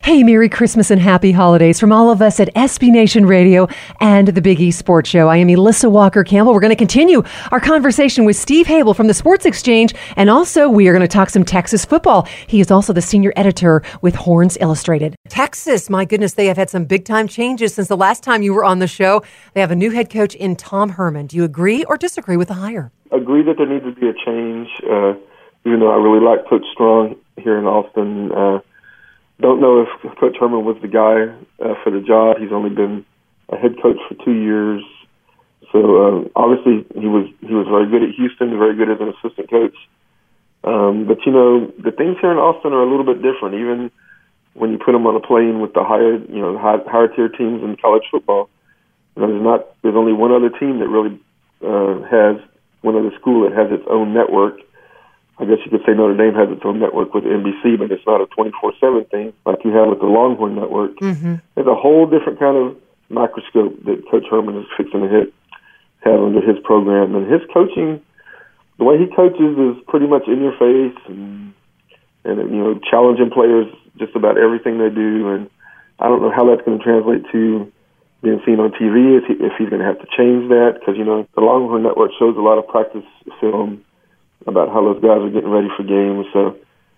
Hey, Merry Christmas and Happy Holidays from all of us at SB Nation Radio and the Big East Sports Show. I am Elissa Walker-Campbell. We're going to continue our conversation with Steve Habel from the Sports Exchange, and also we are going to talk some Texas football. He is also the senior editor with Horns Illustrated. Texas, my goodness, they have had some big-time changes since the last time you were on the show. They have a new head coach in Tom Herman. Do you agree or disagree with the hire? Agree that there needs to be a change, even though I really like Coach Strong here in Austin. Don't know if Coach Herman was the guy for the job. He's only been a head coach for 2 years. So obviously he was very good at Houston, very good as an assistant coach. But, you know, the things here in Austin are a little bit different, even when you put them on a plane with the higher tier teams in college football. You know, there's only one other team that really has one other school that has its own network. I guess you could say Notre Dame has its own network with NBC, but it's not a 24/7 thing like you have with the Longhorn Network. Mm-hmm. There's a whole different kind of microscope that Coach Herman is fixing to have under his program. And his coaching, the way he coaches is pretty much in your face and you know, challenging players just about everything they do. And I don't know how that's going to translate to being seen on TV, if he's going to have to change that, because, you know, the Longhorn Network shows a lot of practice film about how those guys are getting ready for games. So,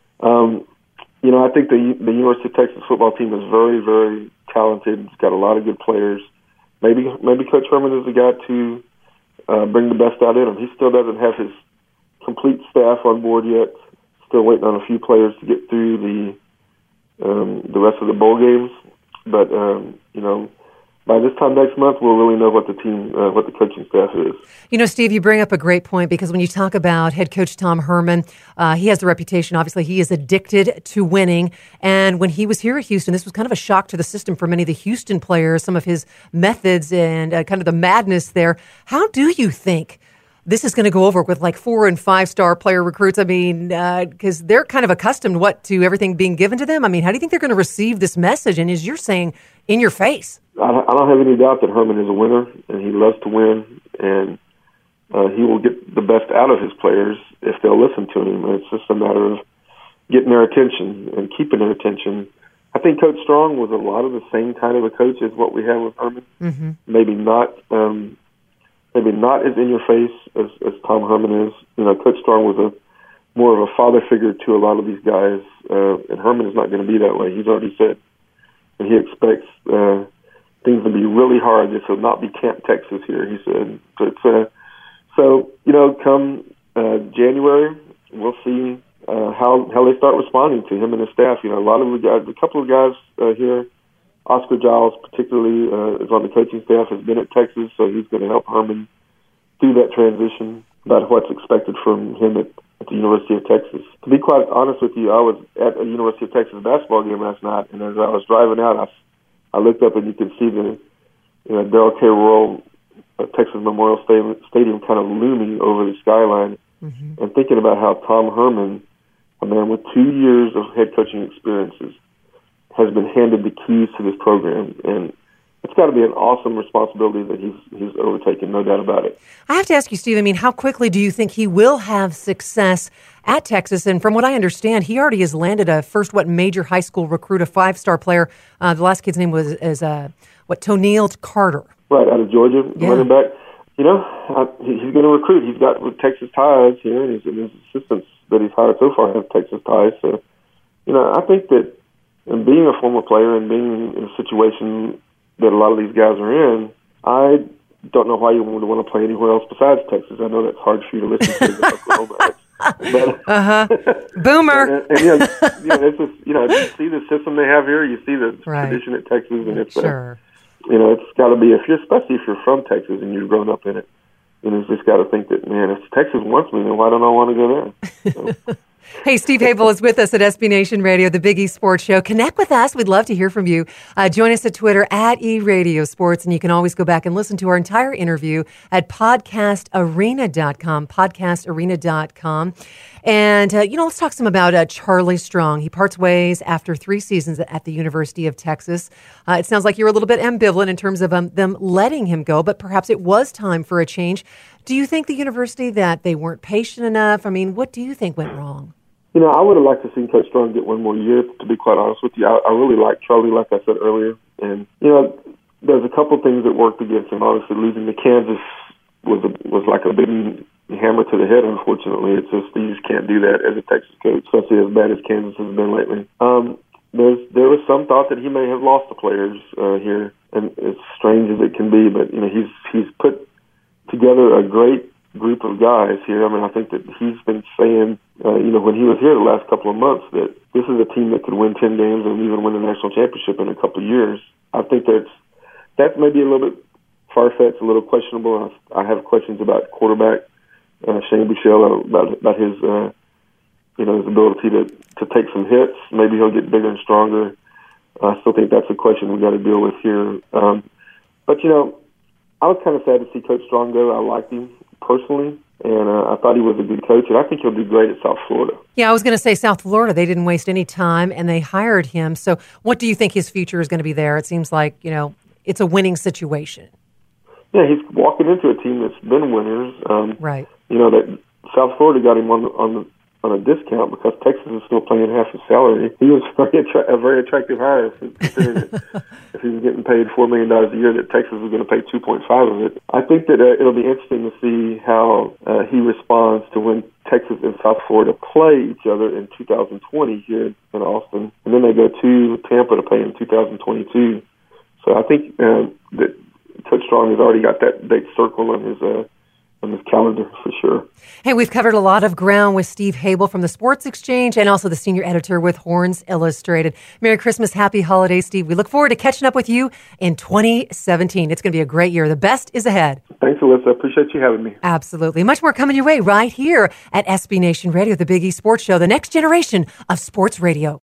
you know, I think the University of Texas football team is very, very talented. It's got a lot of good players. Maybe Coach Herman is the guy to bring the best out in him. He still doesn't have his complete staff on board yet. Still waiting on a few players to get through the rest of the bowl games. But, you know, by this time next month, we'll really know what the coaching staff is. You know, Steve, you bring up a great point, because when you talk about head coach Tom Herman, he has the reputation, obviously, he is addicted to winning. And when he was here at Houston, this was kind of a shock to the system for many of the Houston players, some of his methods and kind of the madness there. How do you think this is going to go over with like 4- and 5-star player recruits? I mean, because they're kind of accustomed to everything being given to them. I mean, how do you think they're going to receive this message? And as you're saying, in your face. I don't have any doubt that Herman is a winner, and he loves to win, and he will get the best out of his players if they'll listen to him. It's just a matter of getting their attention and keeping their attention. I think Coach Strong was a lot of the same kind of a coach as what we have with Herman. Mm-hmm. Maybe not as in your face as Tom Herman is. You know, Coach Strong was more of a father figure to a lot of these guys, and Herman is not going to be that way. He's already said, and he expects things to be really hard. This will not be Camp Texas here, he said. But, so, you know, come January, we'll see how they start responding to him and his staff. You know, a couple of guys here, Oscar Giles particularly is on the coaching staff, has been at Texas, so he's going to help Herman through that transition about what's expected from him at the University of Texas. To be quite honest with you, I was at a University of Texas basketball game last night, and as I was driving out, I looked up and you could see the Darrell K. Royal Texas Memorial Stadium kind of looming over the skyline, mm-hmm. and thinking about how Tom Herman, a man with 2 years of head coaching experiences, has been handed the keys to this program, and it's got to be an awesome responsibility that he's overtaken, no doubt about it. I have to ask you, Steve, I mean, how quickly do you think he will have success at Texas? And from what I understand, he already has landed a major high school recruit, a 5-star player. The last kid's name was Toneel Carter. Right, out of Georgia, running back. You know, he's going to recruit. He's got Texas ties here, and his assistants that he's hired so far have Texas ties. So, you know, I think that, and being a former player and being in a situation that a lot of these guys are in, I don't know why you would want to play anywhere else besides Texas. I know that's hard for you to listen to as Oklahoma. But, Boomer. and it's just, you see the system they have here, you see the tradition at Texas, and it's sure. It's got to be, especially if you're from Texas and you've grown up in it, it's just got to think that, man, if Texas wants me, then why don't I want to go there? So. Hey, Steve Habel is with us at SB Nation Radio, the Big East Sports Show. Connect with us. We'd love to hear from you. Join us at Twitter at eRadioSports, and you can always go back and listen to our entire interview at podcastarena.com, podcastarena.com. And, let's talk some about Charlie Strong. He parts ways after 3 seasons at the University of Texas. It sounds like you're a little bit ambivalent in terms of them letting him go, but perhaps it was time for a change. Do you think the university that they weren't patient enough? I mean, what do you think went wrong? I would have liked to see Coach Strong get one more year, to be quite honest with you. I really like Charlie, like I said earlier. And, there's a couple things that worked against him. Obviously, losing to Kansas was like a big hammer to the head, unfortunately. It's just, you just can't do that as a Texas coach, especially as bad as Kansas has been lately. There was some thought that he may have lost the players here, and as strange as it can be, but, he's put together a great group of guys here. I mean, I think that he's been saying, when he was here the last couple of months, that this is a team that could win 10 games and even win a national championship in a couple of years. I think that's maybe a little bit far-fetched, a little questionable. I have questions about quarterback Shane Buechele, about his his ability to take some hits. Maybe he'll get bigger and stronger. I still think that's a question we got to deal with here. But I was kind of sad to see Coach Strong go. I liked him personally, and I thought he was a good coach, and I think he'll do great at South Florida. Yeah, I was going to say South Florida, they didn't waste any time, and they hired him. So what do you think his future is going to be there? It seems like, it's a winning situation. Yeah, he's walking into a team that's been winners. Right. That South Florida got him on a discount because Texas is still paying half his salary. He was a very attractive hire, considering if he was getting paid $4 million a year, that Texas was going to pay 2.5 of it. I think that it'll be interesting to see how he responds to when Texas and South Florida play each other in 2020 here in Austin, and then they go to Tampa to play in 2022. So I think that Coach Strong has already got that date circled on his calendar for sure. Hey, we've covered a lot of ground with Steve Habel from the Sports Exchange and also the senior editor with Horns Illustrated. Merry Christmas, happy holidays, Steve. We look forward to catching up with you in 2017. It's going to be a great year. The best is ahead. Thanks, Alyssa. I appreciate you having me. Absolutely. Much more coming your way right here at SB Nation Radio, the Big East Sports Show, the next generation of sports radio.